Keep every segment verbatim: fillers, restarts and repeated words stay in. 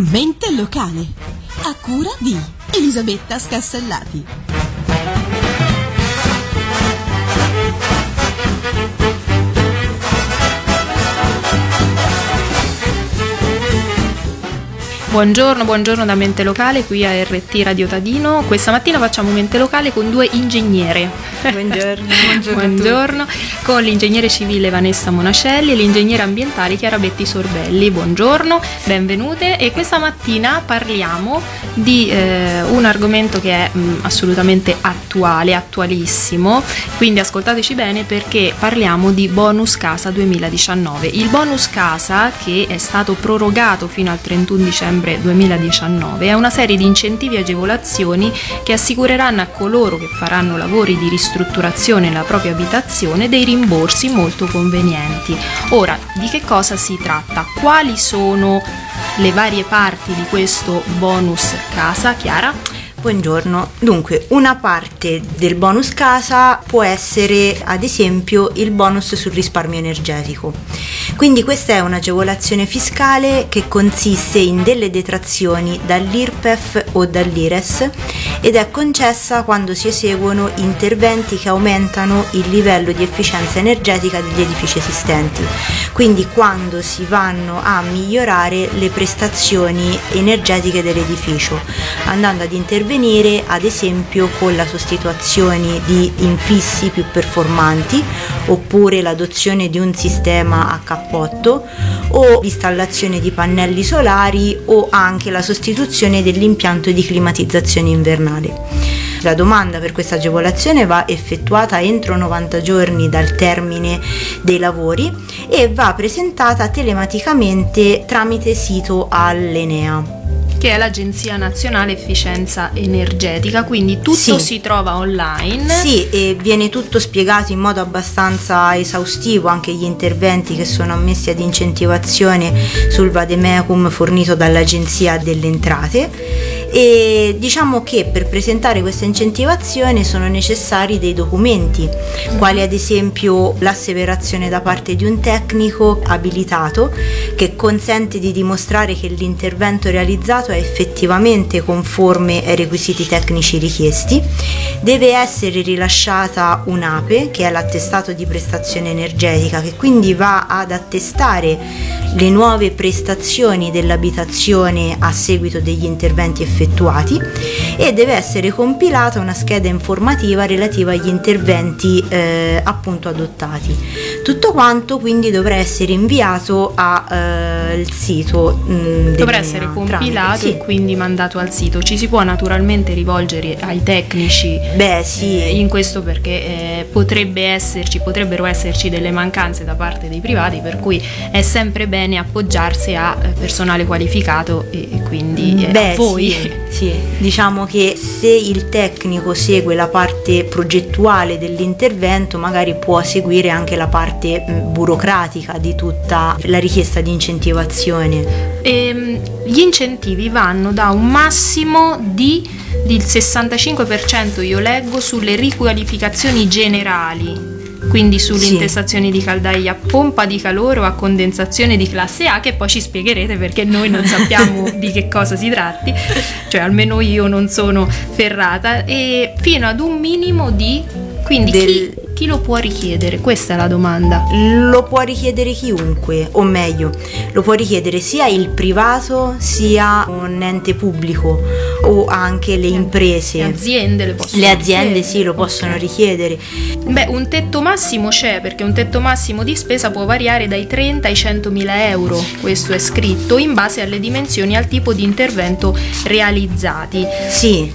Mente locale, a cura di Elisabetta Scassellati. Buongiorno, buongiorno da Mente Locale qui a R T Radio Tadino. Questa mattina facciamo Mente Locale con due ingegnere. Buongiorno. Buongiorno, buongiorno. Con l'ingegnere civile Vanessa Monacelli e l'ingegnere ambientale Chiara Betti Sorbelli. Buongiorno, benvenute. E questa mattina parliamo di eh, un argomento che è mh, assolutamente attuale, attualissimo. Quindi ascoltateci bene perché parliamo di bonus casa duemiladiciannove. Il bonus casa, che è stato prorogato fino al trentuno dicembre duemiladiciannove, è una serie di incentivi e agevolazioni che assicureranno a coloro che faranno lavori di ristrutturazione nella propria abitazione dei rimborsi molto convenienti. Ora, di che cosa si tratta? Quali sono le varie parti di questo bonus casa, Chiara? Buongiorno. Dunque, una parte del bonus casa può essere ad esempio il bonus sul risparmio energetico. Quindi questa è un'agevolazione fiscale che consiste in delle detrazioni dall'I R P E F o dall'I R E S ed è concessa quando si eseguono interventi che aumentano il livello di efficienza energetica degli edifici esistenti. Quindi quando si vanno a migliorare le prestazioni energetiche dell'edificio, andando ad intervenire ad esempio con la sostituzione di infissi più performanti oppure l'adozione di un sistema a cappotto o l'installazione di pannelli solari o anche la sostituzione dell'impianto di climatizzazione invernale. La domanda per questa agevolazione va effettuata entro novanta giorni dal termine dei lavori e va presentata telematicamente tramite sito all'Enea, che è l'Agenzia Nazionale Efficienza Energetica, quindi tutto sì. Si trova online. Sì, e viene tutto spiegato in modo abbastanza esaustivo, anche gli interventi che sono ammessi ad incentivazione sul vademecum fornito dall'Agenzia delle Entrate. E diciamo che per presentare questa incentivazione sono necessari dei documenti, quali ad esempio l'asseverazione da parte di un tecnico abilitato che consente di dimostrare che l'intervento realizzato è effettivamente conforme ai requisiti tecnici richiesti. Deve essere rilasciata un'A P E, che è l'attestato di prestazione energetica, che quindi va ad attestare le nuove prestazioni dell'abitazione a seguito degli interventi effettuati, e deve essere compilata una scheda informativa relativa agli interventi eh, appunto adottati. Tutto quanto quindi dovrà essere inviato al eh, sito mh, dovrà essere compilato tramite, sì. E quindi mandato al sito. Ci si può naturalmente rivolgere ai tecnici Beh, sì. eh, in questo perché eh, potrebbe esserci potrebbero esserci delle mancanze da parte dei privati, per cui è sempre bene appoggiarsi a personale qualificato e, e quindi eh, Beh, a voi. Sì, sì, diciamo che se il tecnico segue la parte progettuale dell'intervento, magari può seguire anche la parte mh, burocratica di tutta la richiesta di incentivazione. E, gli incentivi vanno da un massimo di del sessantacinque per cento, io leggo, sulle riqualificazioni generali, quindi sulle sì. intestazioni di caldaie a pompa di calore o a condensazione di classe A, che poi ci spiegherete perché noi non sappiamo di che cosa si tratti, cioè almeno io non sono ferrata, e fino ad un minimo di, quindi del... chi, chi lo può richiedere? Questa è la domanda. Lo può richiedere chiunque, o meglio, lo può richiedere sia il privato sia un ente pubblico o anche le imprese. Le aziende le possono Le aziende richiedere. Sì, lo possono okay. richiedere. Beh, un tetto massimo c'è, perché un tetto massimo di spesa può variare dai trenta ai centomila euro, questo è scritto, in base alle dimensioni e al tipo di intervento realizzati. Sì.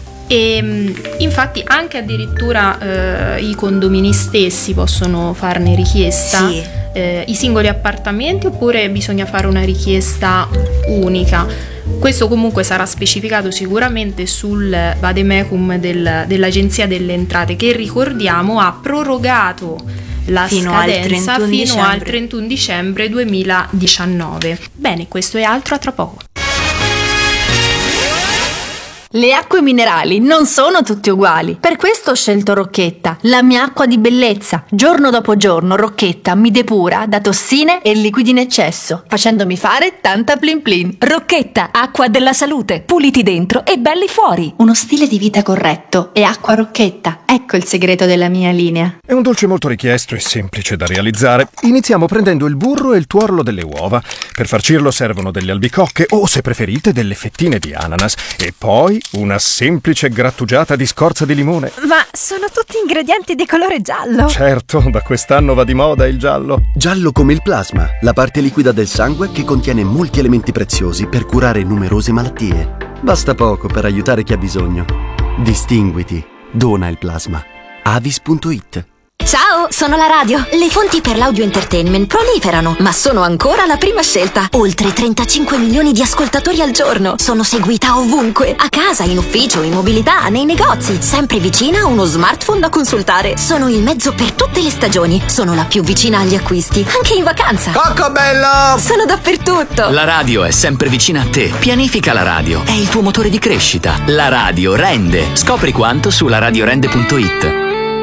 E infatti anche addirittura eh, i condomini stessi possono farne richiesta, sì. eh, i singoli appartamenti, oppure bisogna fare una richiesta unica. Questo comunque sarà specificato sicuramente sul vademecum del, dell'Agenzia delle Entrate, che ricordiamo ha prorogato la fino scadenza al fino dicembre. al trentuno dicembre duemiladiciannove. Bene, questo è altro, a tra poco. Le acque minerali non sono tutte uguali. Per questo ho scelto Rocchetta, la mia acqua di bellezza. Giorno dopo giorno Rocchetta mi depura da tossine e liquidi in eccesso, facendomi fare tanta plin plin. Rocchetta, acqua della salute. Puliti dentro e belli fuori. Uno stile di vita corretto e acqua Rocchetta. Ecco il segreto della mia linea. È un dolce molto richiesto e semplice da realizzare. Iniziamo prendendo il burro e il tuorlo delle uova. Per farcirlo servono delle albicocche o, se preferite, delle fettine di ananas. E poi una semplice grattugiata di scorza di limone. Ma sono tutti ingredienti di colore giallo. Certo, da quest'anno va di moda il giallo. Giallo come il plasma, la parte liquida del sangue che contiene molti elementi preziosi per curare numerose malattie. Basta poco per aiutare chi ha bisogno. Distinguiti. Dona il plasma. Avis punto it. Ciao, sono la radio. Le fonti per l'audio entertainment proliferano, ma sono ancora la prima scelta. Oltre trentacinque milioni di ascoltatori al giorno. Sono seguita ovunque. A casa, in ufficio, in mobilità, nei negozi. Sempre vicina a uno smartphone da consultare. Sono il mezzo per tutte le stagioni. Sono la più vicina agli acquisti, anche in vacanza. Cocco bello! Sono dappertutto. La radio è sempre vicina a te. Pianifica la radio. È il tuo motore di crescita. La radio rende. Scopri quanto su la radio rende punto it.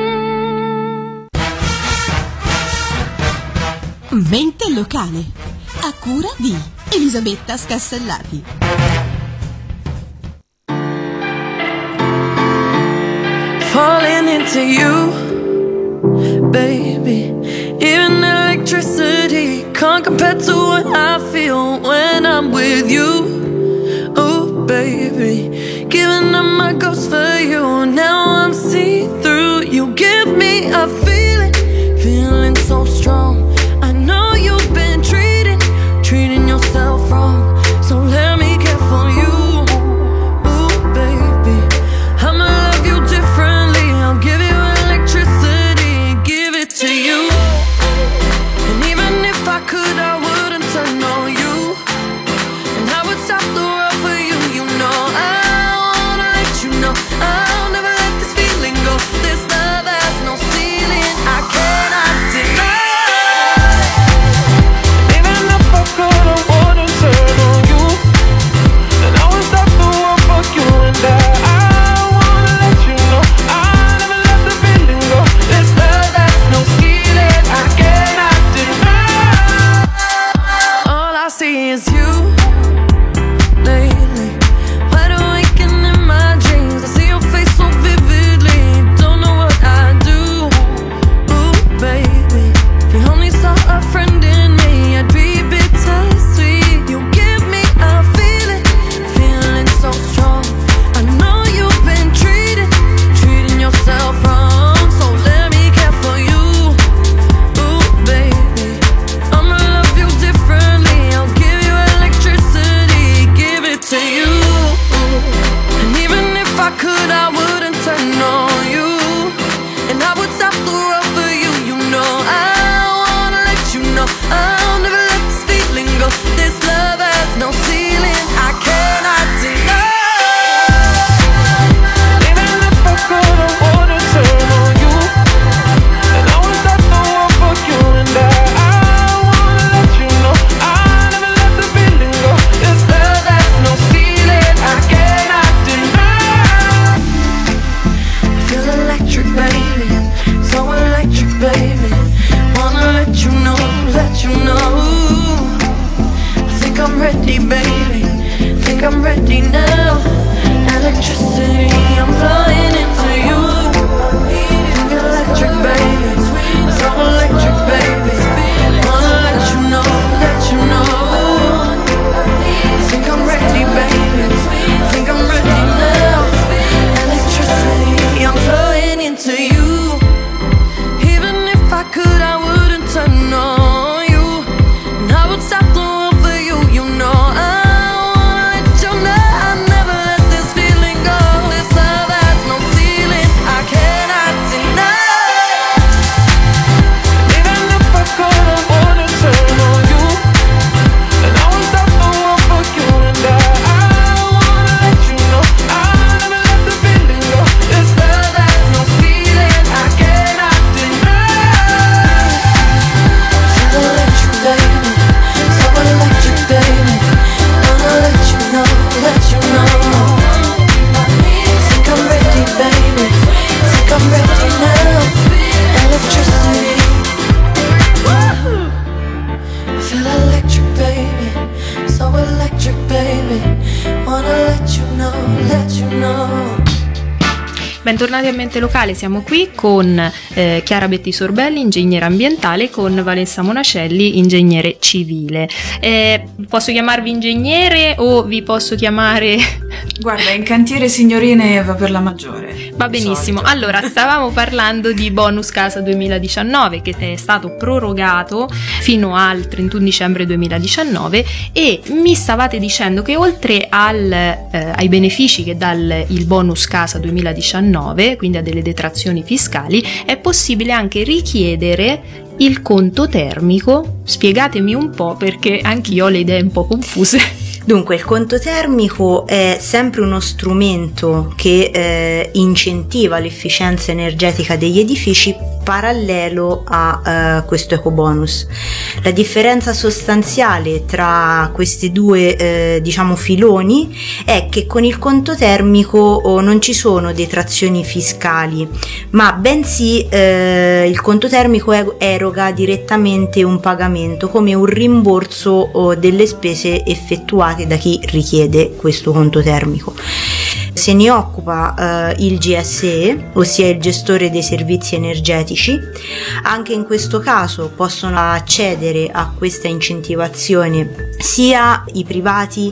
Mente locale, a cura di Elisabetta Scassellati. Falling into you, baby. Even electricity can't compare to what I feel when I'm with you. Oh, baby, giving up my ghost for you. Now I'm see-through. You give me a feeling, feeling so strong. Know you've been treating, treating yourself wrong. So let me care for you. Ooh, baby, I'ma love you differently. I'll give you electricity, give it to you. And even if I could, I wouldn't turn on you. And I would stop the world for you. You know I wanna let you know I'll never let Bentornati a Mente Locale, siamo qui con eh, Chiara Betti Sorbelli, ingegnere ambientale, con Vanessa Monascelli, ingegnere civile. Eh, posso chiamarvi ingegnere o vi posso chiamare... Guarda, in cantiere signorine va per la maggiore. Va benissimo. Allora, stavamo parlando di bonus casa duemiladiciannove che è stato prorogato fino al trentuno dicembre duemiladiciannove e mi stavate dicendo che oltre al, eh, ai benefici che dà il, il bonus casa duemiladiciannove, quindi a delle detrazioni fiscali, è possibile anche richiedere il conto termico. Spiegatemi un po', perché anch'io ho le idee un po' confuse. Dunque, il conto termico è sempre uno strumento che eh, incentiva l'efficienza energetica degli edifici parallelo a uh, questo ecobonus. La differenza sostanziale tra questi due eh, diciamo filoni è che con il conto termico oh, non ci sono detrazioni fiscali, ma bensì eh, il conto termico eroga direttamente un pagamento come un rimborso oh, delle spese effettuate da chi richiede questo conto termico. Se ne occupa eh, il G S E, ossia il gestore dei servizi energetici. Anche in questo caso possono accedere a questa incentivazione sia i privati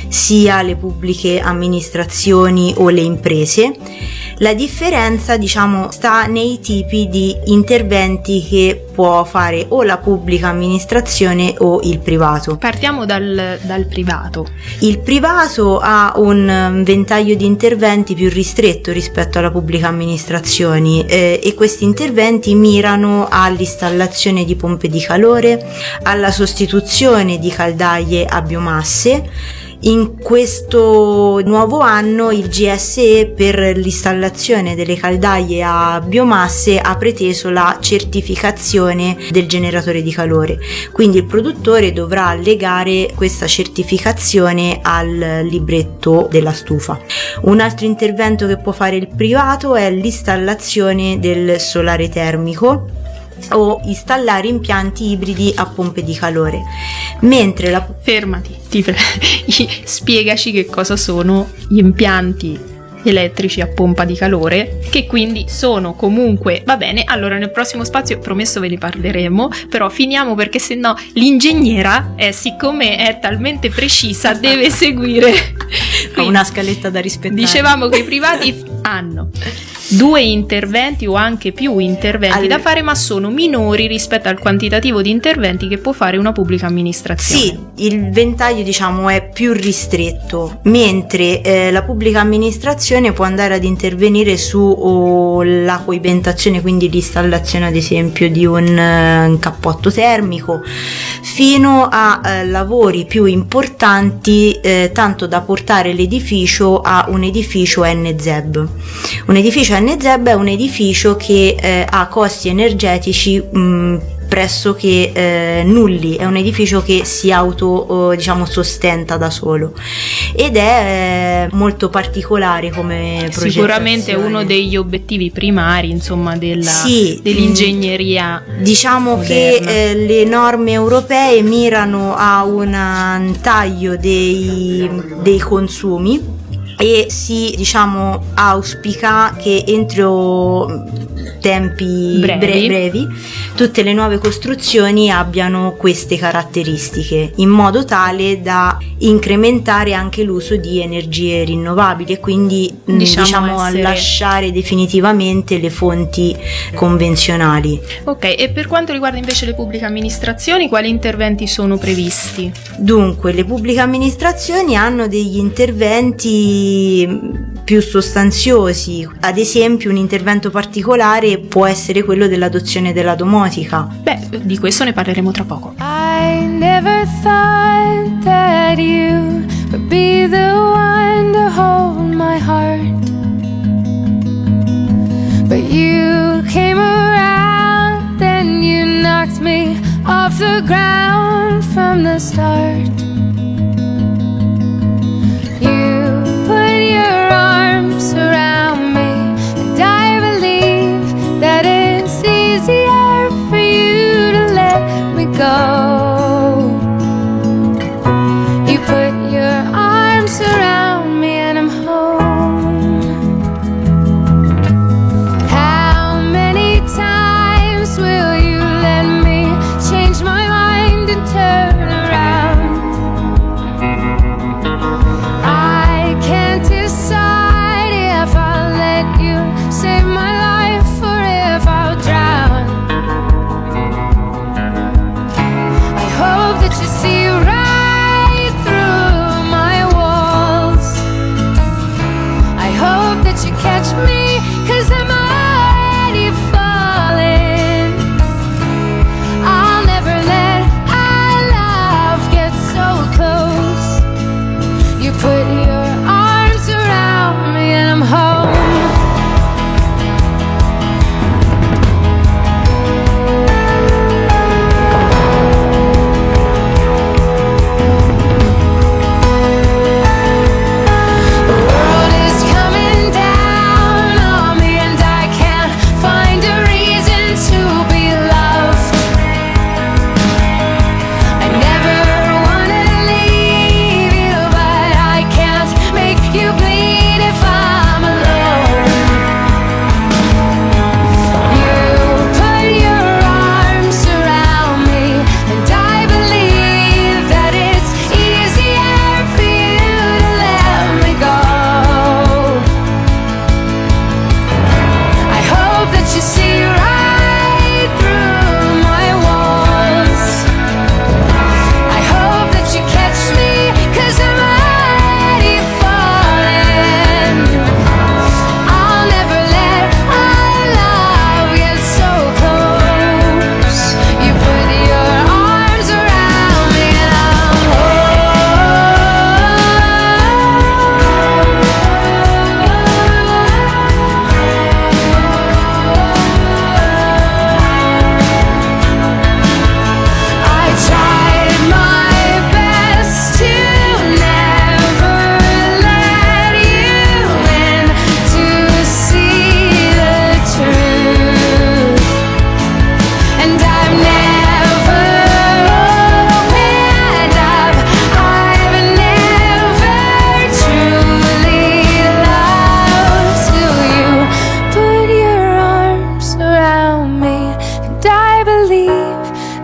sia le pubbliche amministrazioni o le imprese. La differenza, diciamo, sta nei tipi di interventi che può fare o la pubblica amministrazione o il privato. Partiamo dal, dal privato. Il privato ha un ventaglio di interventi più ristretto rispetto alla pubblica amministrazione eh, e questi interventi mirano all'installazione di pompe di calore, alla sostituzione di caldaie a biomasse. In questo nuovo anno il G S E per l'installazione delle caldaie a biomasse ha preteso la certificazione del generatore di calore, quindi il produttore dovrà allegare questa certificazione al libretto della stufa. Un altro intervento che può fare il privato è l'installazione del solare termico o installare impianti ibridi a pompe di calore, mentre la... Fermati, ti pre... spiegaci che cosa sono gli impianti elettrici a pompa di calore, che quindi sono comunque, va bene, allora nel prossimo spazio promesso ve ne parleremo, però finiamo perché sennò l'ingegnera, eh, siccome è talmente precisa, deve seguire quindi, una scaletta da rispettare. Dicevamo che i privati hanno due interventi o anche più interventi All... da fare, ma sono minori rispetto al quantitativo di interventi che può fare una pubblica amministrazione. Sì, il ventaglio, diciamo, è più ristretto, mentre eh, la pubblica amministrazione può andare ad intervenire sulla oh, coibentazione, quindi l'installazione ad esempio di un, uh, un cappotto termico, fino a uh, lavori più importanti, eh, tanto da portare l'edificio a un edificio N Z E B. Un edificio N Z E B è un edificio che eh, ha costi energetici mh, pressoché eh, nulli, è un edificio che si auto eh, diciamo sostenta da solo ed è eh, molto particolare come progettazione. Sicuramente è uno degli obiettivi primari, insomma, della, sì, dell'ingegneria diciamo moderna. Che eh, le norme europee mirano a un taglio dei, dei consumi e si, diciamo, auspica che entro tempi brevi. Bre- brevi tutte le nuove costruzioni abbiano queste caratteristiche, in modo tale da incrementare anche l'uso di energie rinnovabili e quindi diciamo, diciamo essere... lasciare definitivamente le fonti convenzionali. Ok, e per quanto riguarda invece le pubbliche amministrazioni, quali interventi sono previsti? Dunque, le pubbliche amministrazioni hanno degli interventi più sostanziosi, ad esempio un intervento particolare può essere quello dell'adozione della domotica. Beh, di questo ne parleremo tra poco. I never thought that you would be the one to hold my heart, but you came around and you knocked me off the ground from the start. You put your arms around me and I believe that it's easier for you to let me go. You put your arms around me and I'm home.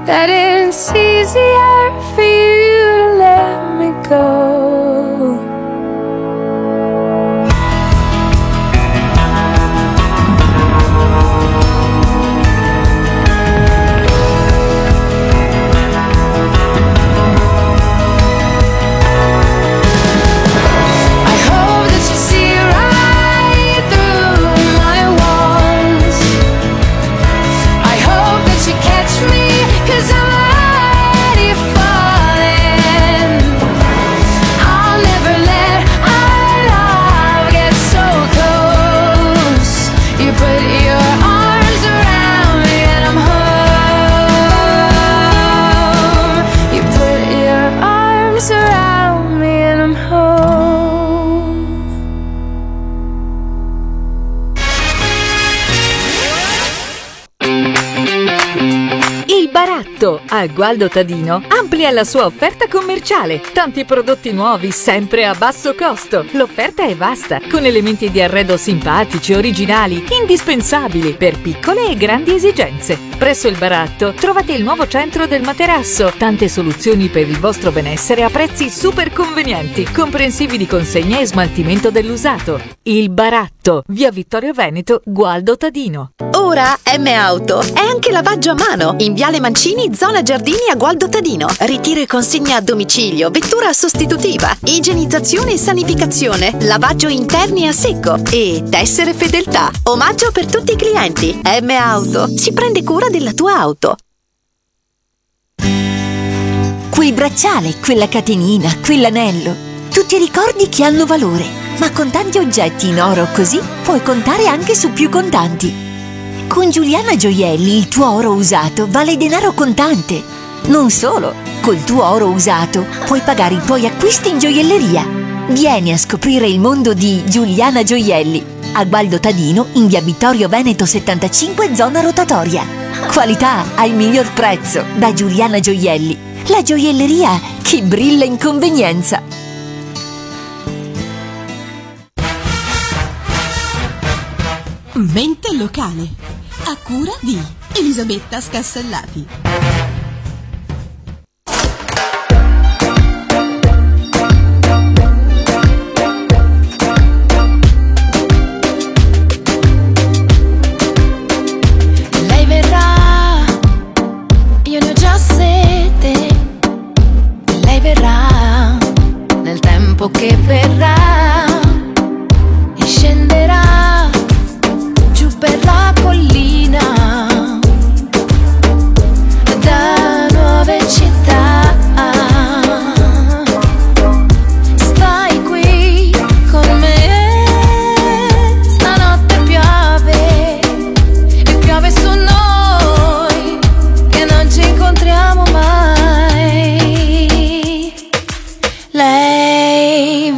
that it's easier for you to let me go. A Gualdo Tadino amplia la sua offerta commerciale. Tanti prodotti nuovi sempre a basso costo. L'offerta è vasta, con elementi di arredo simpatici, originali, indispensabili per piccole e grandi esigenze. Presso il Baratto trovate il nuovo centro del materasso. Tante soluzioni per il vostro benessere a prezzi super convenienti, comprensivi di consegna e smaltimento dell'usato. Il Baratto, via Vittorio Veneto, Gualdo Tadino. Ora M Auto è anche lavaggio a mano in Viale Mancini, zona Giardini a Gualdo Tadino. Ritiro e consegna a domicilio, vettura sostitutiva, igienizzazione e sanificazione, lavaggio interni a secco e tessere fedeltà. Omaggio per tutti i clienti. M Auto si prende cura della tua auto. Quel bracciale, quella catenina, quell'anello, tutti ricordi che hanno valore, ma con tanti oggetti in oro così puoi contare anche su più contanti. Con Giuliana Gioielli il tuo oro usato vale denaro contante. Non solo, col tuo oro usato puoi pagare i tuoi acquisti in gioielleria. Vieni a scoprire il mondo di Giuliana Gioielli a Gualdo Tadino in via Vittorio Veneto settantacinque, zona rotatoria. Qualità al miglior prezzo da Giuliana Gioielli, la gioielleria che brilla in convenienza. Mente locale, a cura di Elisabetta Scassellati. Lei verrà, io ne ho già sete. Lei verrà nel tempo che verrà e scenderà per la collina da nuove città. Stai qui con me, stanotte piove e piove su noi che non ci incontriamo mai. Lei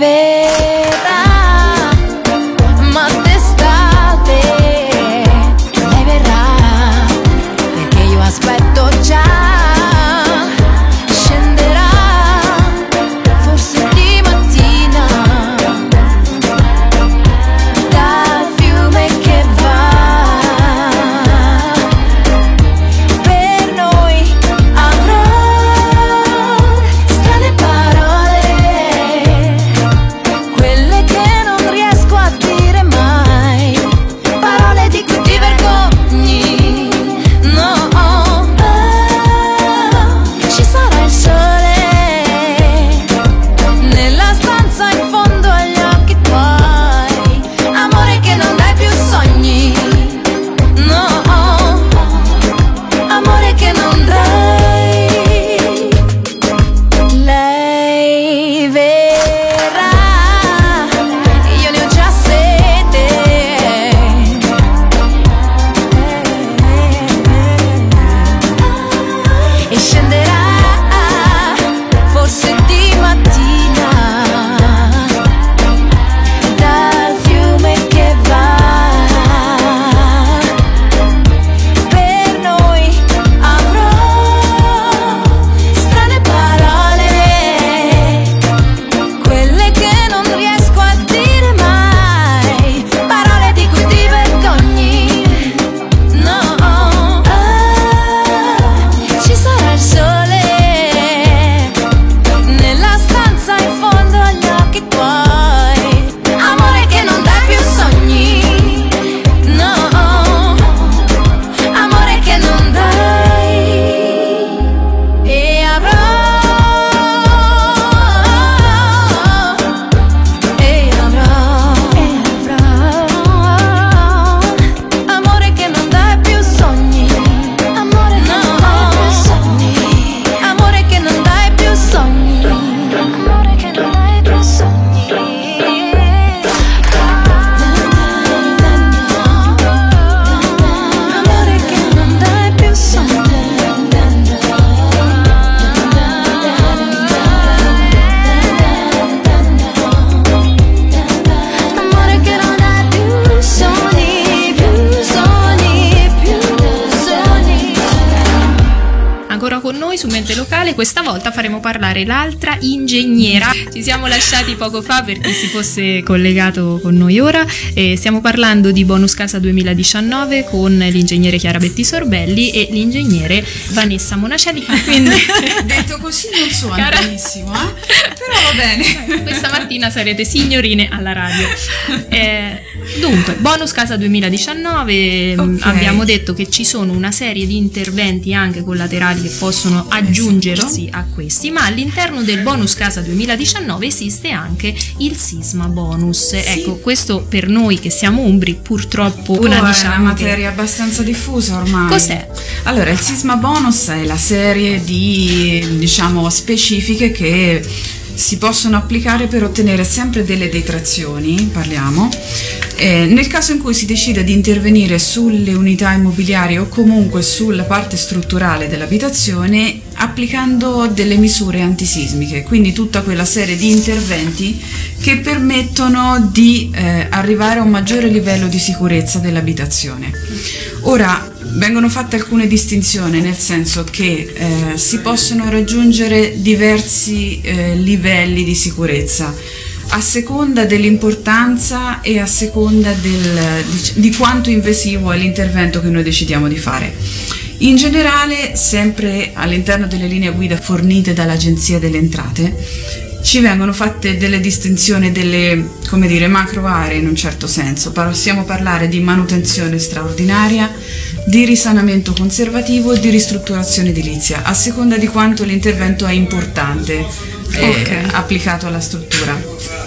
noi su Mente Locale. Questa volta faremo parlare l'altra ingegnera. Ci siamo lasciati poco fa per chi si fosse collegato con noi ora. Eh, stiamo parlando di Bonus Casa duemiladiciannove con l'ingegnere Chiara Betti Sorbelli e l'ingegnere Vanessa Monacelli. Quindi detto così non suona Cara... benissimo, eh? Però va bene. Questa mattina sarete signorine alla radio. Eh, dunque, Bonus Casa duemiladiciannove, okay. Abbiamo detto che ci sono una serie di interventi anche collaterali che possono aggiungersi esatto. a questi, ma all'interno del Bonus Casa duemiladiciannove esiste anche il sisma bonus. Sì. Ecco, questo per noi che siamo umbri purtroppo oh, una, è diciamo, una materia che... abbastanza diffusa ormai. Cos'è? Allora, il sisma bonus è la serie di, diciamo, specifiche che si possono applicare per ottenere sempre delle detrazioni, parliamo, eh, nel caso in cui si decida di intervenire sulle unità immobiliari o comunque sulla parte strutturale dell'abitazione applicando delle misure antisismiche, quindi tutta quella serie di interventi che permettono di eh, arrivare a un maggiore livello di sicurezza dell'abitazione. Ora, vengono fatte alcune distinzioni, nel senso che eh, si possono raggiungere diversi eh, livelli di sicurezza a seconda dell'importanza e a seconda del, di, di quanto invasivo è l'intervento che noi decidiamo di fare. In generale, sempre all'interno delle linee guida fornite dall'Agenzia delle Entrate, ci vengono fatte delle distinzioni, delle, come dire, macro aree in un certo senso. Possiamo parlare di manutenzione straordinaria, di risanamento conservativo e di ristrutturazione edilizia, a seconda di quanto l'intervento è importante okay. eh, applicato alla struttura.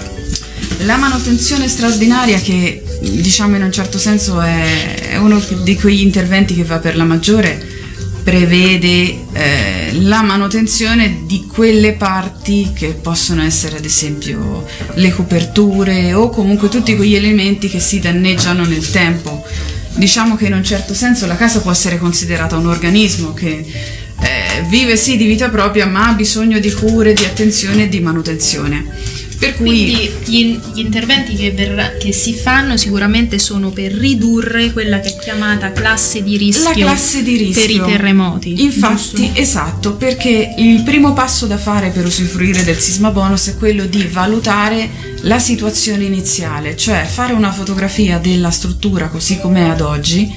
La manutenzione straordinaria, che diciamo in un certo senso è, è uno di quegli interventi che va per la maggiore, prevede eh, la manutenzione di quelle parti che possono essere ad esempio le coperture o comunque tutti quegli elementi che si danneggiano nel tempo. Diciamo che in un certo senso la casa può essere considerata un organismo che eh, vive sì di vita propria, ma ha bisogno di cure, di attenzione e di manutenzione. Per cui quindi gli, gli interventi che, verrà, che si fanno sicuramente sono per ridurre quella che è chiamata classe di rischio, la classe di rischio per i terremoti. Infatti, giusto? Esatto, perché il primo passo da fare per usufruire del sisma bonus è quello di valutare la situazione iniziale, cioè fare una fotografia della struttura così com'è ad oggi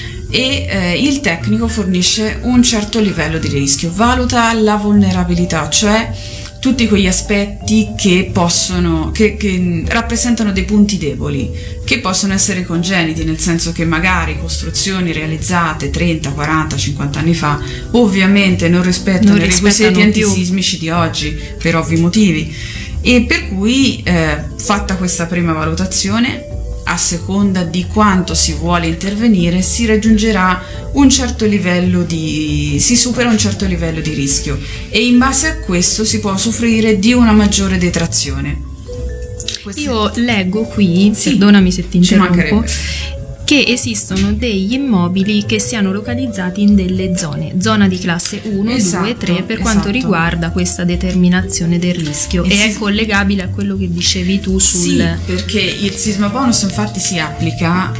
e eh, il tecnico fornisce un certo livello di rischio, valuta la vulnerabilità, cioè tutti quegli aspetti che possono, che, che rappresentano dei punti deboli, che possono essere congeniti, nel senso che magari costruzioni realizzate trenta, quaranta, cinquanta anni fa ovviamente non rispettano i requisiti antisismici di oggi per ovvi motivi, e per cui eh, fatta questa prima valutazione, a seconda di quanto si vuole intervenire, si raggiungerà un certo livello di si supera un certo livello di rischio e in base a questo si può usufruire di una maggiore detrazione. Queste... Io leggo qui, sì, perdonami se ti interrompo, che esistono degli immobili che siano localizzati in delle zone, zona di classe uno, esatto, due, tre, per esatto. quanto riguarda questa determinazione del rischio, il e sis- è collegabile a quello che dicevi tu sul... Sì, perché il sisma bonus infatti si applica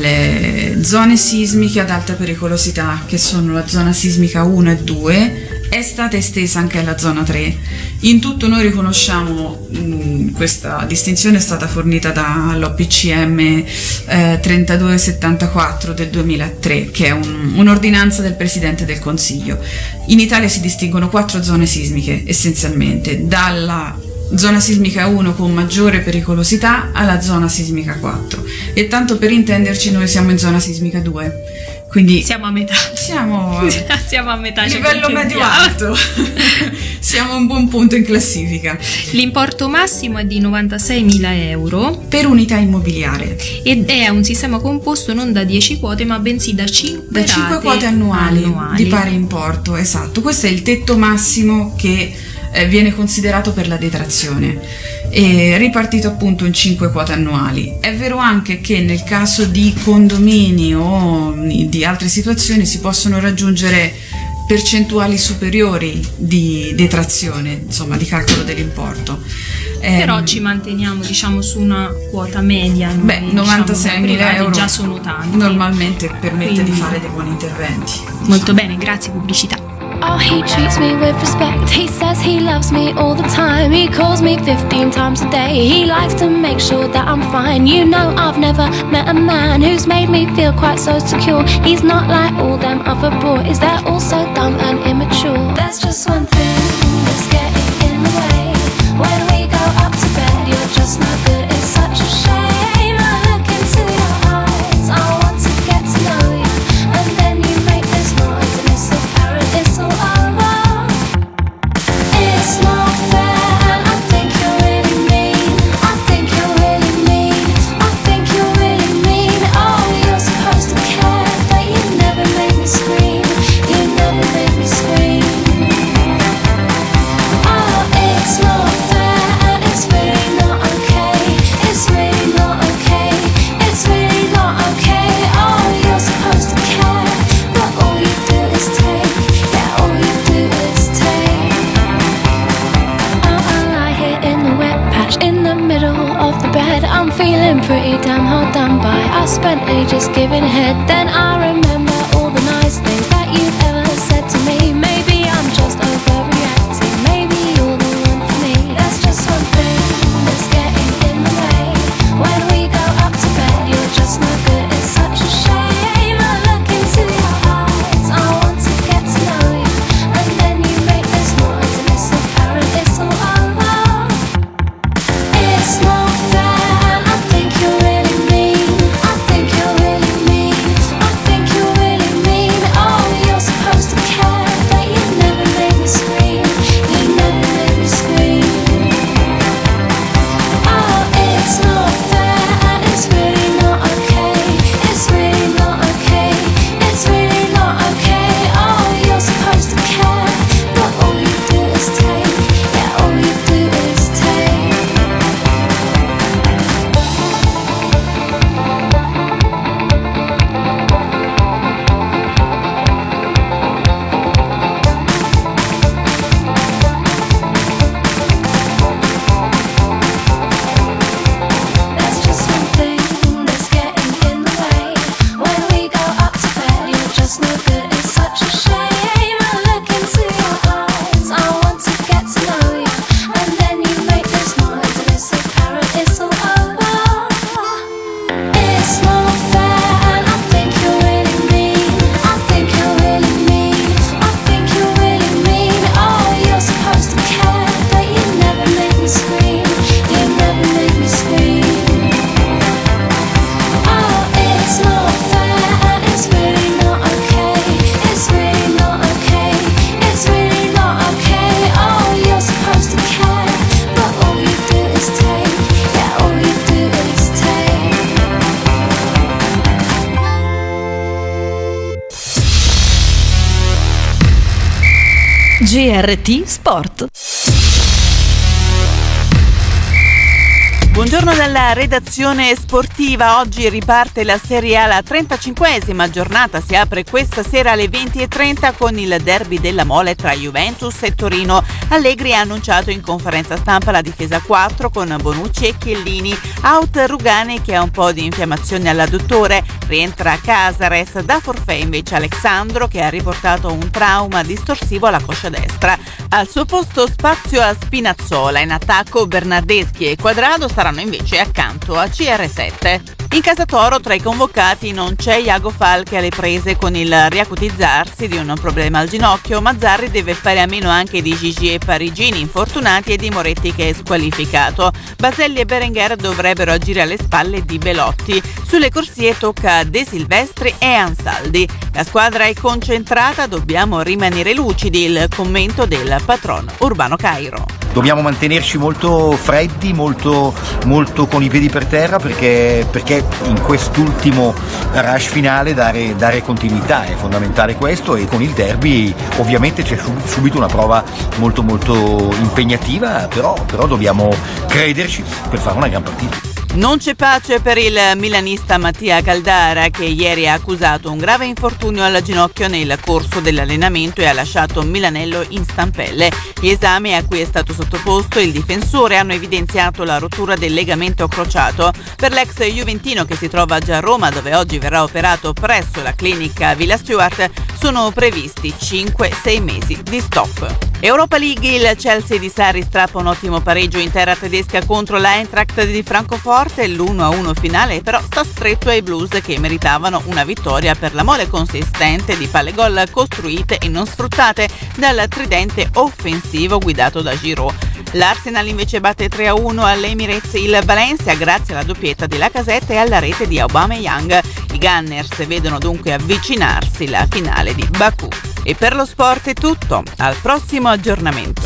alle zone sismiche ad alta pericolosità, che sono la zona sismica uno e due, è stata estesa anche alla zona tre. In tutto noi riconosciamo, mh, questa distinzione è stata fornita dall'O P C M eh, trentadue settantaquattro del duemilatré, che è un, un'ordinanza del Presidente del Consiglio. In Italia si distinguono quattro zone sismiche essenzialmente, dalla zona sismica uno con maggiore pericolosità alla zona sismica quattro, e tanto per intenderci noi siamo in zona sismica due. Quindi siamo a metà. Siamo, siamo a metà. Livello medio-alto. Siamo a un buon punto in classifica. L'importo massimo è di novantaseimila euro per unità immobiliare ed è un sistema composto non da dieci quote ma bensì da cinque, da cinque quote annuali, annuali di pari importo. Esatto, questo è il tetto massimo che eh, viene considerato per la detrazione, e ripartito appunto in cinque quote annuali. È vero anche che nel caso di condomini o di altre situazioni si possono raggiungere percentuali superiori di detrazione, insomma di calcolo dell'importo. Però eh, ci manteniamo diciamo su una quota media. Noi, beh, novantaseimila diciamo, euro già sono tanti. Normalmente permette Quindi, di fare dei buoni interventi. Molto bene, grazie pubblicità. Oh, he treats me with respect. He says he loves me all the time. He calls me fifteen times a day. He likes to make sure that I'm fine. You know, I've never met a man who's made me feel quite so secure. He's not like all them other boys. They're all so dumb and immature. There's just one thing that's getting in the way. When we go up to bed, you're just no good. It's such a shame. I look into your eyes. I want to get to know you. And then you make this noise and it's apparent it's all over. It's not fair and I think you're really mean. I think you're really mean. I think you're really mean. Oh, you're supposed to care, but you never make me scream. You never make me scream. Oh, it's not fair and it's really not okay. It's really not okay. It's really not okay. Oh, you're supposed to care, but all you do is take. Yeah, all you do is take. Oh, I lie here in the wet patch in the middle of the bed. I'm feeling pretty damn hard done by. I spent ages giving head. Then I remember all the nice things that you've ever said to me. Maybe I'm just overreacting. Maybe you're the one for me. There's just one thing that's getting in the way. When we go up to bed, you're just no good. It's such a shame. I look into your eyes. I want to get to know you. And then you make this noise and it's apparent it's all over. It's not fair and I think you're really mean. I think you're really mean. I think you're really mean. Oh, you're supposed to care, but you never make me scream. You never make me scream. Oh, it's not fair and it's really not okay. It's really not okay. It's really not okay. Oh, you're supposed to care, but all you do is take. Yeah, all you do is take. There's just one thing that's getting in the way. When we go up to bed, you're just no good. It's such a shame. I look into your eyes. I want to get to know you. And then you make this noise and it's apparent it's all over. It's not fair and I think you're really mean. I think you're really mean. I think you're really mean. Oh, you're supposed to care, but you never make me scream. You never make me scream. Oh, it's not fair and it's really not okay. It's really not okay. It's really not okay. Oh, you're supposed to care, but all you do is take. Yeah, all you do is take. G R T Sport. Buongiorno dalla redazione sportiva. Oggi riparte la Serie A, la trentacinquesima giornata si apre questa sera alle venti e trenta con il derby della Mole tra Juventus e Torino. Allegri ha annunciato in conferenza stampa la difesa quattro con Bonucci e Chiellini. Out Rugani che ha un po' di infiammazione all'adduttore, rientra Casares. Da forfè invece Alexandro che ha riportato un trauma distorsivo alla coscia destra. Al suo posto spazio a Spinazzola, in attacco Bernardeschi e Quadrado saranno invece accanto a C R sette. In casa Toro tra i convocati non c'è Iago Falche alle prese con il riacutizzarsi di un problema al ginocchio. Mazzarri deve fare a meno anche di Gigi e Parigini infortunati e di Moretti che è squalificato. Baselli e Berenguer dovrebbero agire alle spalle di Belotti. Sulle corsie tocca De Silvestri e Ansaldi. La squadra è concentrata, dobbiamo rimanere lucidi, il commento del patron Urbano Cairo. Dobbiamo mantenerci molto freddi, molto, molto con i piedi per terra perché, perché in quest'ultimo rush finale dare, dare continuità è fondamentale questo, e con il derby ovviamente c'è subito una prova molto molto impegnativa, però, però dobbiamo crederci per fare una gran partita. Non c'è pace per il milanista Mattia Caldara, che ieri ha accusato un grave infortunio al ginocchio nel corso dell'allenamento e ha lasciato Milanello in stampelle. Gli esami a cui è stato sottoposto il difensore hanno evidenziato la rottura del legamento crociato. Per l'ex juventino, che si trova già a Roma, dove oggi verrà operato presso la clinica Villa Stuart, sono previsti cinque sei mesi di stop. Europa League, il Chelsea di Sarri strappa un ottimo pareggio in terra tedesca contro l'Eintracht di Francoforte. L'uno a uno finale però sta stretto ai Blues, che meritavano una vittoria per la mole consistente di palle gol costruite e non sfruttate dal tridente offensivo guidato da Giroud. L'Arsenal invece batte tre a uno all'Emirates il Valencia grazie alla doppietta di Lacazette e alla rete di Aubameyang. I Gunners vedono dunque avvicinarsi la finale di Baku. E per lo sport è tutto, al prossimo aggiornamento.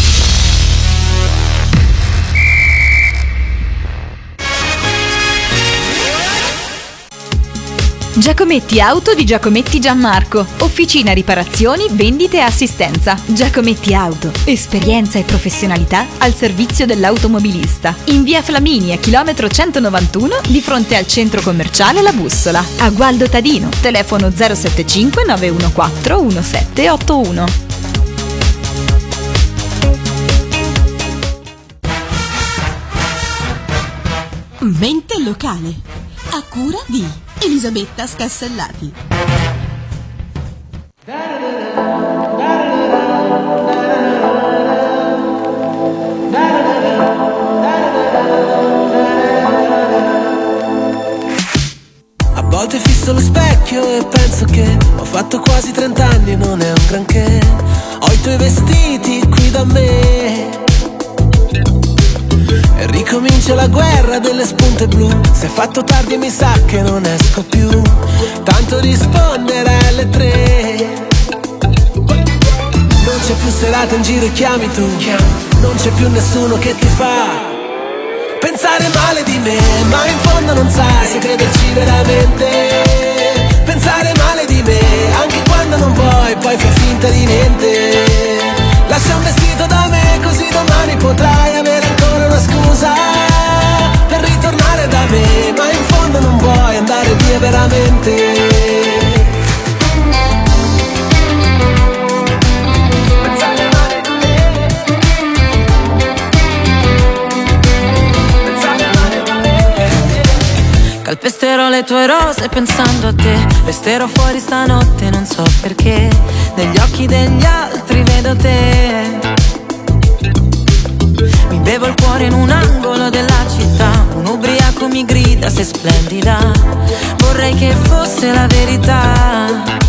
Giacometti Auto di Giacometti Gianmarco. Officina riparazioni, vendite e assistenza. Giacometti Auto. Esperienza e professionalità al servizio dell'automobilista. In via Flaminia, chilometro centonovantuno, di fronte al centro commerciale La Bussola. A Gualdo Tadino. Telefono zero sette cinque nove uno quattro uno sette otto uno. Mente locale. A cura di Elisabetta Scassellati. A volte fisso lo specchio e penso che ho fatto quasi trent'anni e non è un granché. Ho i tuoi vestiti qui da me e ricomincia la guerra delle spunte blu. Se è fatto tardi mi sa che non esco più, tanto rispondere alle tre. Non c'è più serata in giro e chiami tu, non c'è più nessuno che ti fa pensare male di me, ma in fondo non sai se crederci veramente. Pensare male di me, anche quando non vuoi, poi fai finta di niente. Lascia un vestito da me, così domani potrai avere ancora una scusa per ritornare da me, ma in fondo non vuoi andare via veramente. Calpesterò le tue rose pensando a te, resterò fuori stanotte non so perché, negli occhi degli altri vedo te. Mi bevo il cuore in un angolo della città, un ubriaco mi grida sei splendida, vorrei che fosse la verità,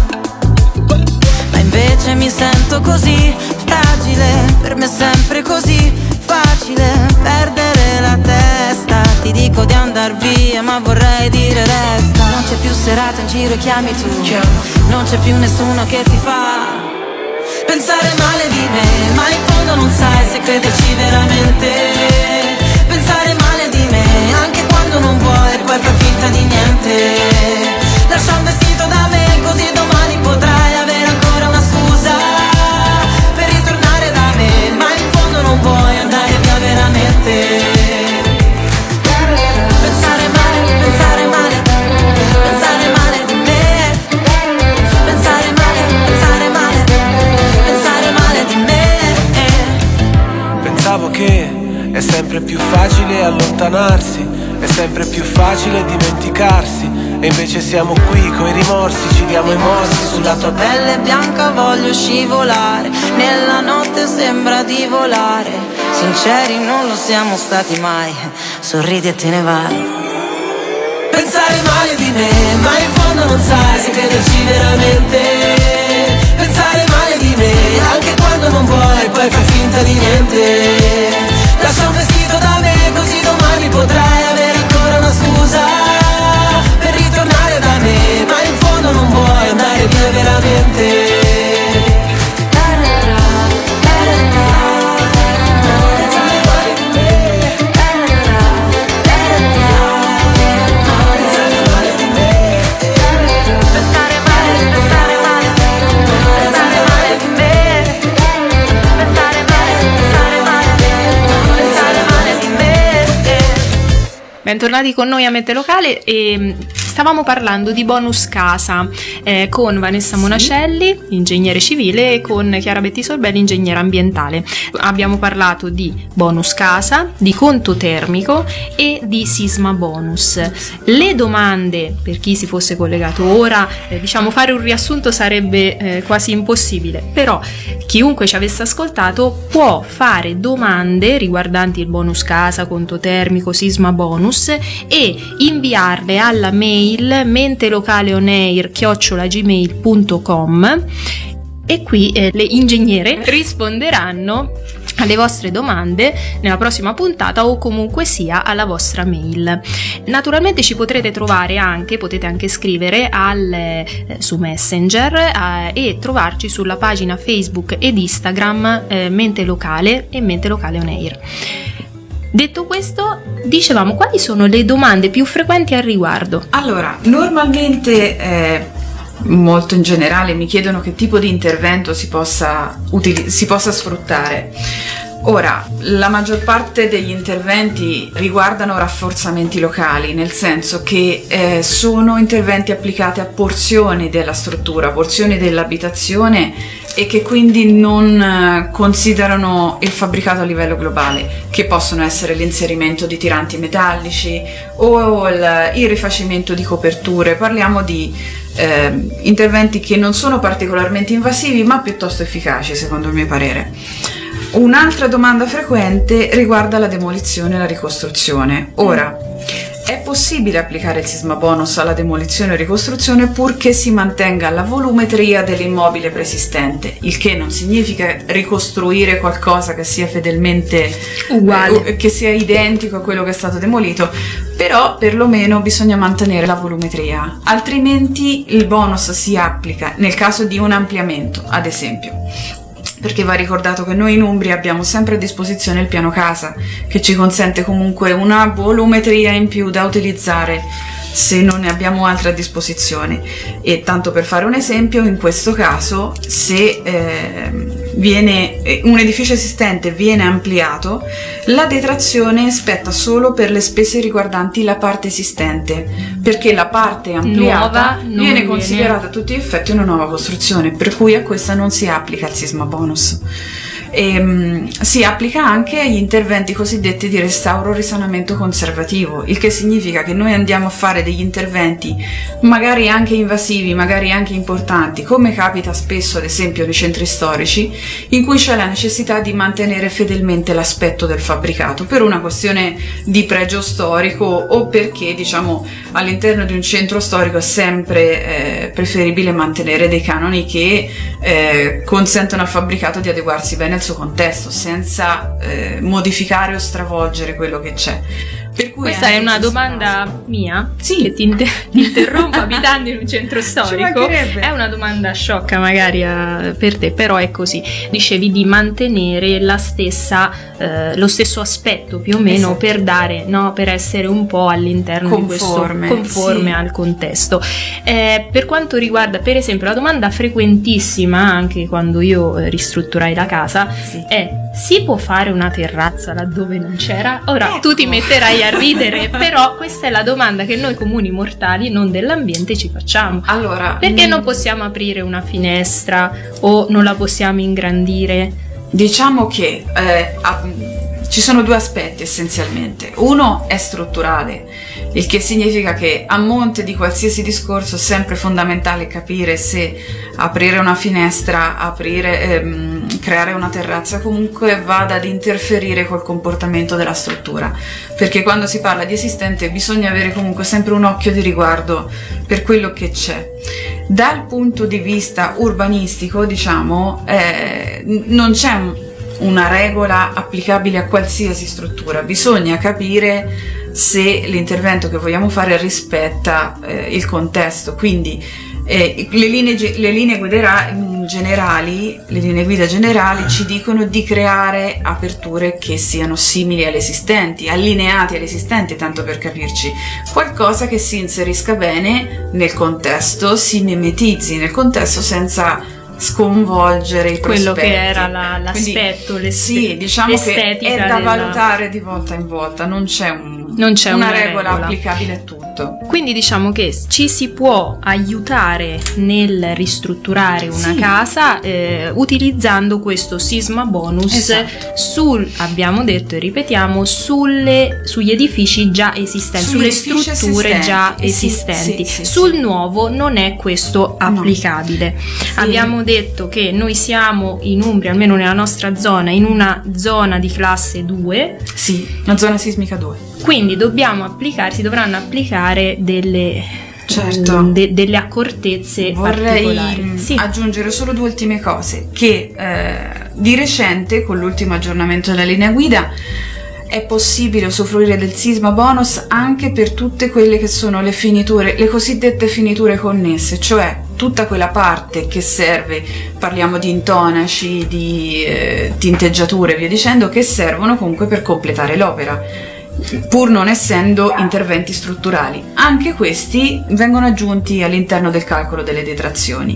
ma invece mi sento così fragile, per me è sempre così facile perdere la testa. Ti dico di andar via ma vorrei dire resta. Non c'è più serata in giro e chiami tu, non c'è più nessuno che ti fa pensare male di me, ma in fondo non sai se crederci veramente. Pensare male di me anche quando non vuoi, poi fai finta di niente. Lascia un vestito da me, così domani potrai avere ancora una scusa per ritornare da me, ma in fondo non vuoi andare via veramente. Pensare male, pensare male, pensare male di me. Pensare male, pensare male, pensare male di me. Pensavo che è sempre più facile allontanarsi, è sempre più facile dimenticarsi, e invece siamo qui coi rimorsi, ci diamo i morsi. Sulla tua pelle bianca voglio scivolare, nella notte sembra di volare. Sinceri non lo siamo stati mai, sorridi e te ne vai. Pensare male di me, ma in fondo non sai se crederci veramente. Pensare male di me, anche quando non vuoi, poi fai finta di niente. Lascia un vestito da me, così domani potrai avere ancora una scusa per ritornare da me, ma in fondo non vuoi andare via veramente. Pensare male, pensare male, Bentornati con noi a Mente Locale e stavamo parlando di bonus casa eh, con Vanessa Monacelli, ingegnere civile, e con Chiara Betti Sorbelli, ingegnere ambientale. Abbiamo parlato di bonus casa, di conto termico e di sisma bonus. Le domande, per chi si fosse collegato ora, eh, diciamo fare un riassunto sarebbe eh, quasi impossibile, però chiunque ci avesse ascoltato può fare domande riguardanti il bonus casa, conto termico, sisma bonus e inviarle alla mail mentelocaleonair chiocciola gmail punto com e qui eh, le ingegnere risponderanno alle vostre domande nella prossima puntata o comunque sia alla vostra mail. Naturalmente ci potrete trovare anche, potete anche scrivere al, eh, su Messenger eh, e trovarci sulla pagina Facebook ed Instagram eh, Mente Locale e Mente Locale On Air. Detto questo, dicevamo, quali sono le domande più frequenti al riguardo? Allora, normalmente eh, molto in generale mi chiedono che tipo di intervento si possa, utili- si possa sfruttare. Ora, la maggior parte degli interventi riguardano rafforzamenti locali, nel senso che eh, sono interventi applicati a porzioni della struttura, porzioni dell'abitazione e che quindi non eh, considerano il fabbricato a livello globale, che possono essere l'inserimento di tiranti metallici o il, il rifacimento di coperture. Parliamo di eh, interventi che non sono particolarmente invasivi ma piuttosto efficaci, secondo il mio parere. Un'altra domanda frequente riguarda la demolizione e la ricostruzione. Ora, è possibile applicare il sisma bonus alla demolizione e ricostruzione purché si mantenga la volumetria dell'immobile preesistente, il che non significa ricostruire qualcosa che sia fedelmente uguale, eh, che sia identico a quello che è stato demolito, però perlomeno bisogna mantenere la volumetria, altrimenti il bonus si applica nel caso di un ampliamento, ad esempio. Perché va ricordato che noi in Umbria abbiamo sempre a disposizione il piano casa, che ci consente comunque una volumetria in più da utilizzare se non ne abbiamo altre a disposizione. E tanto per fare un esempio, in questo caso, se eh, viene un edificio esistente viene ampliato, la detrazione spetta solo per le spese riguardanti la parte esistente, perché la parte ampliata Nuova viene viene considerata a tutti gli effetti una nuova costruzione, per cui a questa non si applica il sisma bonus. E, um, si applica anche agli interventi cosiddetti di restauro risanamento conservativo, il che significa che noi andiamo a fare degli interventi magari anche invasivi, magari anche importanti, come capita spesso ad esempio nei centri storici, in cui c'è la necessità di mantenere fedelmente l'aspetto del fabbricato per una questione di pregio storico o perché, diciamo, all'interno di un centro storico è sempre eh, preferibile mantenere dei canoni che eh, consentono al fabbricato di adeguarsi bene al suo contesto senza eh, modificare o stravolgere quello che c'è. Per cui questa è una domanda caso. mia, sì. che ti, inter- ti interrompo abitando in un centro storico. È una domanda sciocca magari a, per te, però è così. Dicevi di mantenere la stessa, eh, lo stesso aspetto più o meno, esatto. per dare, no, per essere un po' all'interno conforme, di questo conforme sì. al contesto. Eh, per quanto riguarda per esempio la domanda frequentissima anche quando io eh, ristrutturai la casa sì. è: si può fare una terrazza laddove non c'era? Ora ecco. tu ti metterai a ridere, però questa è la domanda che noi comuni mortali non dell'ambiente ci facciamo. Allora, perché mh... non possiamo aprire una finestra o non la possiamo ingrandire? Diciamo che eh, a, ci sono due aspetti essenzialmente. Uno è strutturale, il che significa che a monte di qualsiasi discorso è sempre fondamentale capire se aprire una finestra, aprire, ehm, creare una terrazza comunque vada ad interferire col comportamento della struttura, perché quando si parla di esistente bisogna avere comunque sempre un occhio di riguardo per quello che c'è. Dal punto di vista urbanistico, diciamo, eh, non c'è una regola applicabile a qualsiasi struttura, bisogna capire se l'intervento che vogliamo fare rispetta eh, il contesto, quindi eh, le, linee, le linee guida generali, le linee guida generali ci dicono di creare aperture che siano simili alle esistenti, allineati alle esistenti, tanto per capirci, qualcosa che si inserisca bene nel contesto, si mimetizzi nel contesto senza sconvolgere i quello prospetti. che era la, l'aspetto, Quindi, sì, diciamo che è da della... valutare di volta in volta, non c'è un, non c'è una, una regola, regola applicabile a tutto. Quindi diciamo che ci si può aiutare nel ristrutturare una Sì. casa eh, utilizzando questo sisma bonus Esatto. sul, abbiamo detto e ripetiamo, sulle, sugli edifici già esistenti, Sugli sulle edifici strutture esistenti, già sì, esistenti. sì, sì, Sul nuovo non è questo applicabile. Abbiamo detto che noi siamo in Umbria, almeno nella nostra zona, in una zona di classe due. Sì, una zona sismica due. Quindi dobbiamo applicare, si dovranno applicare delle, Certo. mm, de- delle accortezze Vorrei particolari. mm, Sì. aggiungere solo due ultime cose, che eh, di recente, con l'ultimo aggiornamento della linea guida, è possibile usufruire del sisma bonus anche per tutte quelle che sono le finiture, le cosiddette finiture connesse, cioè tutta quella parte che serve, parliamo di intonaci, di eh, tinteggiature e via dicendo, che servono comunque per completare l'opera, pur non essendo interventi strutturali. Anche questi vengono aggiunti all'interno del calcolo delle detrazioni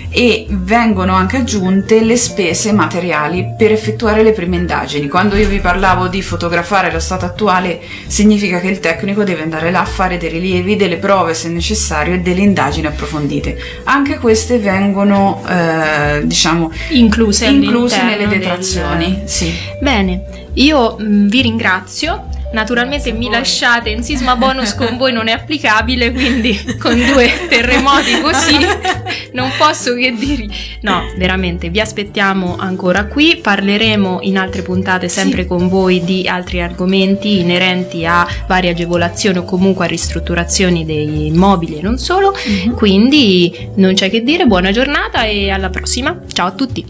e vengono anche aggiunte le spese materiali per effettuare le prime indagini. Quando io vi parlavo di fotografare lo stato attuale, significa che il tecnico deve andare là a fare dei rilievi, delle prove se necessario e delle indagini approfondite. Anche queste vengono eh, diciamo incluse, incluse nelle all'interno detrazioni. del- Sì. Bene, io mh, vi ringrazio. Naturalmente mi lasciate in sisma bonus con voi non è applicabile, quindi con due terremoti così non posso che dire. No, veramente vi aspettiamo ancora qui, parleremo in altre puntate sempre con voi di altri argomenti inerenti a varie agevolazioni o comunque a ristrutturazioni dei immobili e non solo. Quindi non c'è che dire, buona giornata e alla prossima. Ciao a tutti.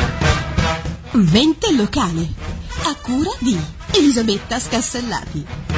Vente locale, a cura di Elisabetta Scassellati.